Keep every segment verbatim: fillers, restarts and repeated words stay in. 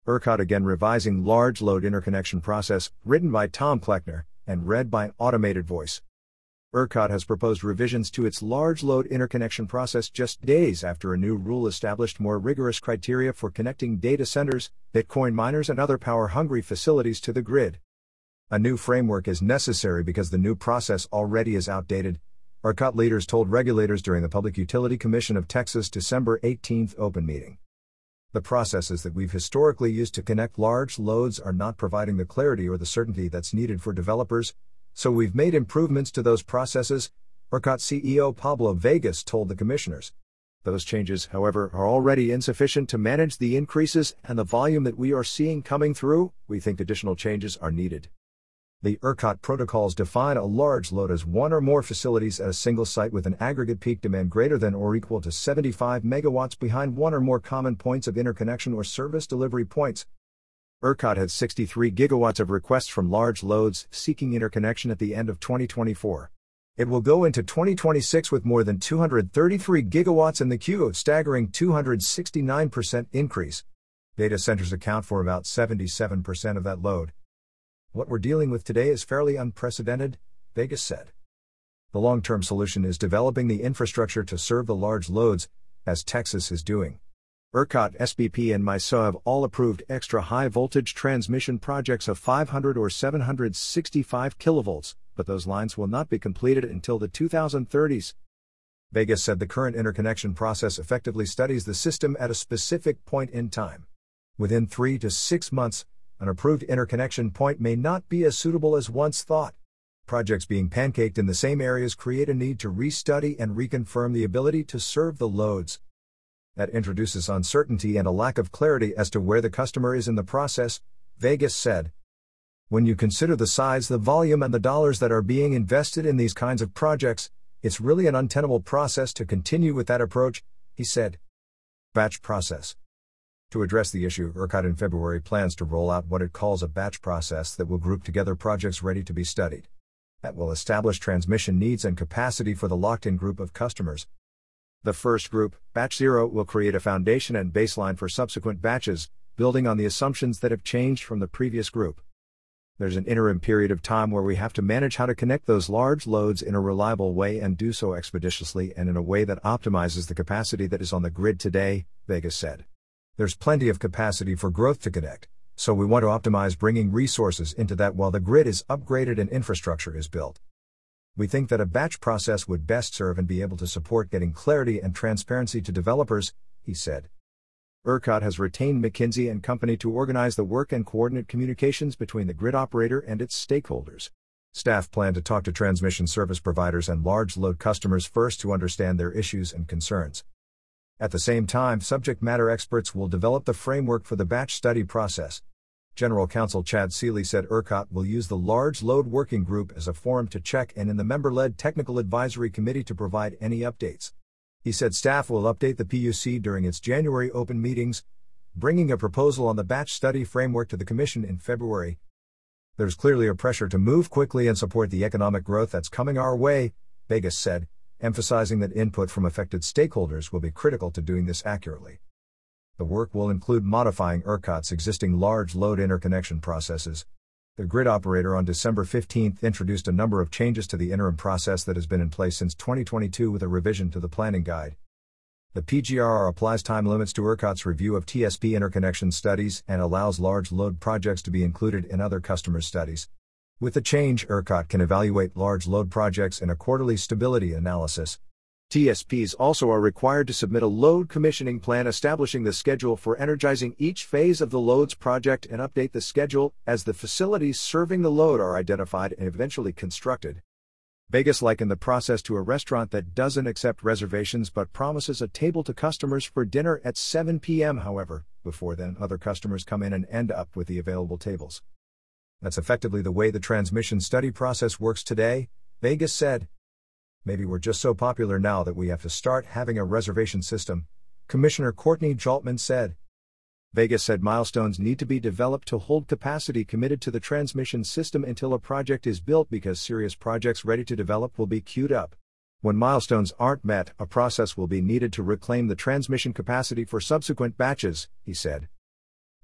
ERCOT again revising large load interconnection process, written by Tom Kleckner, and read by Automated Voice. ERCOT has proposed revisions to its large load interconnection process just days after a new rule established more rigorous criteria for connecting data centers, Bitcoin miners and other power-hungry facilities to the grid. A new framework is necessary because the new process already is outdated, ERCOT leaders told regulators during the Public Utility Commission of Texas' December eighteenth open meeting. The processes that we've historically used to connect large loads are not providing the clarity or the certainty that's needed for developers, so we've made improvements to those processes, ERCOT C E O Pablo Vegas told the commissioners. Those changes, however, are already insufficient to manage the increases and the volume that we are seeing coming through. We think additional changes are needed. The ERCOT protocols define a large load as one or more facilities at a single site with an aggregate peak demand greater than or equal to seventy-five megawatts behind one or more common points of interconnection or service delivery points. ERCOT had sixty-three gigawatts of requests from large loads seeking interconnection at the end of twenty twenty-four. It will go into twenty twenty-six with more than two hundred thirty-three gigawatts in the queue, a staggering two hundred sixty-nine percent increase. Data centers account for about seventy-seven percent of that load. What we're dealing with today is fairly unprecedented, Vegas said. The long-term solution is developing the infrastructure to serve the large loads, as Texas is doing. ERCOT, S B P and MISO have all approved extra high-voltage transmission projects of five hundred or seven hundred sixty-five kilovolts, but those lines will not be completed until the two thousand thirties. Vegas said the current interconnection process effectively studies the system at a specific point in time. Within three to six months, an approved interconnection point may not be as suitable as once thought. Projects being pancaked in the same areas create a need to restudy and reconfirm the ability to serve the loads. That introduces uncertainty and a lack of clarity as to where the customer is in the process, Vegas said. When you consider the size, the volume and the dollars that are being invested in these kinds of projects, it's really an untenable process to continue with that approach, he said. Batch process. To address the issue, ERCOT in February plans to roll out what it calls a batch process that will group together projects ready to be studied. That will establish transmission needs and capacity for the locked-in group of customers. The first group, Batch Zero, will create a foundation and baseline for subsequent batches, building on the assumptions that have changed from the previous group. There's an interim period of time where we have to manage how to connect those large loads in a reliable way and do so expeditiously and in a way that optimizes the capacity that is on the grid today, Vegas said. There's plenty of capacity for growth to connect, so we want to optimize bringing resources into that while the grid is upgraded and infrastructure is built. We think that a batch process would best serve and be able to support getting clarity and transparency to developers, he said. ERCOT has retained McKinsey and Company to organize the work and coordinate communications between the grid operator and its stakeholders. Staff plan to talk to transmission service providers and large load customers first to understand their issues and concerns. At the same time, subject matter experts will develop the framework for the batch study process. General Counsel Chad Seeley said ERCOT will use the Large Load Working Group as a forum to check and in the member-led Technical Advisory Committee to provide any updates. He said staff will update the P U C during its January open meetings, bringing a proposal on the batch study framework to the Commission in February. There's clearly a pressure to move quickly and support the economic growth that's coming our way, Vegas said, emphasizing that input from affected stakeholders will be critical to doing this accurately. The work will include modifying ERCOT's existing large load interconnection processes. The grid operator on December fifteenth introduced a number of changes to the interim process that has been in place since twenty twenty-two with a revision to the planning guide. The P G R R applies time limits to ERCOT's review of T S P interconnection studies and allows large load projects to be included in other customers' studies. With the change, ERCOT can evaluate large load projects in a quarterly stability analysis. T S Ps also are required to submit a load commissioning plan establishing the schedule for energizing each phase of the load's project and update the schedule as the facilities serving the load are identified and eventually constructed. Vegas likened the process to a restaurant that doesn't accept reservations but promises a table to customers for dinner at seven p.m. However, before then other customers come in and end up with the available tables. That's effectively the way the transmission study process works today, Vegas said. Maybe we're just so popular now that we have to start having a reservation system, Commissioner Courtney Jaltman said. Vegas said milestones need to be developed to hold capacity committed to the transmission system until a project is built because serious projects ready to develop will be queued up. When milestones aren't met, a process will be needed to reclaim the transmission capacity for subsequent batches, he said.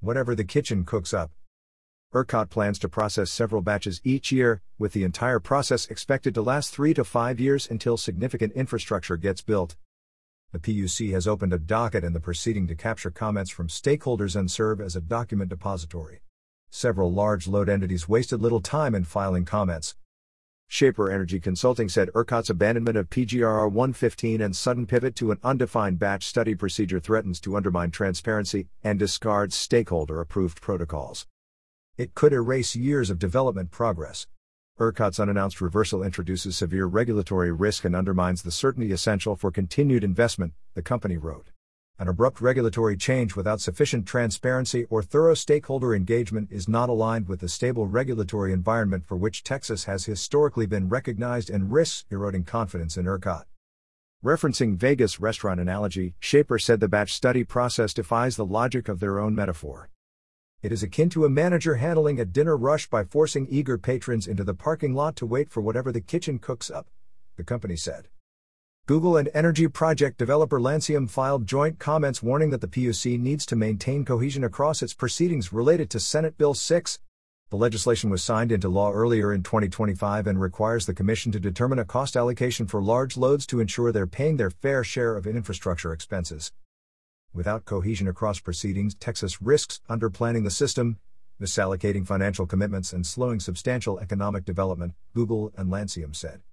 whatever the kitchen cooks up. ERCOT plans to process several batches each year, with the entire process expected to last three to five years until significant infrastructure gets built. The P U C has opened a docket in the proceeding to capture comments from stakeholders and serve as a document depository. Several large load entities wasted little time in filing comments. Shaper Energy Consulting said ERCOT's abandonment of P G R R one fifteen and sudden pivot to an undefined batch study procedure threatens to undermine transparency and discards stakeholder-approved protocols. It could erase years of development progress. ERCOT's unannounced reversal introduces severe regulatory risk and undermines the certainty essential for continued investment, the company wrote. An abrupt regulatory change without sufficient transparency or thorough stakeholder engagement is not aligned with the stable regulatory environment for which Texas has historically been recognized and risks eroding confidence in ERCOT. Referencing Vegas restaurant analogy, Shaper said the batch study process defies the logic of their own metaphor. It is akin to a manager handling a dinner rush by forcing eager patrons into the parking lot to wait for whatever the kitchen cooks up, the company said. Google and energy project developer Lancium filed joint comments warning that the P U C needs to maintain cohesion across its proceedings related to Senate Bill six. The legislation was signed into law earlier in twenty twenty-five and requires the Commission to determine a cost allocation for large loads to ensure they're paying their fair share of infrastructure expenses. Without cohesion across proceedings, Texas risks underplanning the system, misallocating financial commitments, and slowing substantial economic development, Google and Lancium said.